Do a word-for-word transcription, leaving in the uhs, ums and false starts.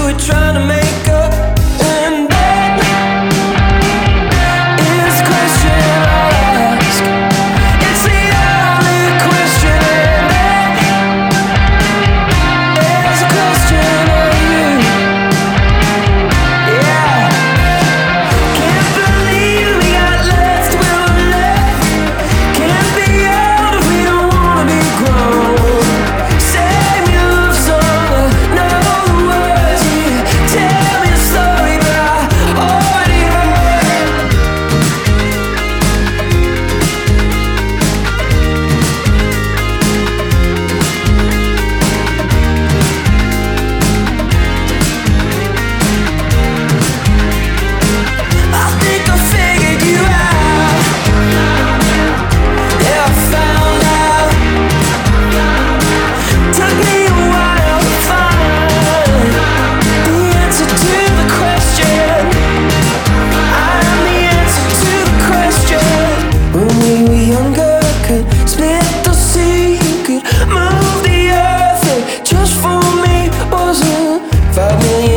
we're trying to make up. And that is the question I'll ask. It's the only question, and that is a question of you. Yeah. Can't believe we got left where we're left. Can't be old if we don't wanna be grown. Save me a love song, know the words. Yeah. Tell me a story, but I already heard. I think I figured you out. Yeah, I found out. Took me a while to find the answer to the question. I am the answer to the question. When we were younger, could split the sea, could move the earth, and just for me wasn't five million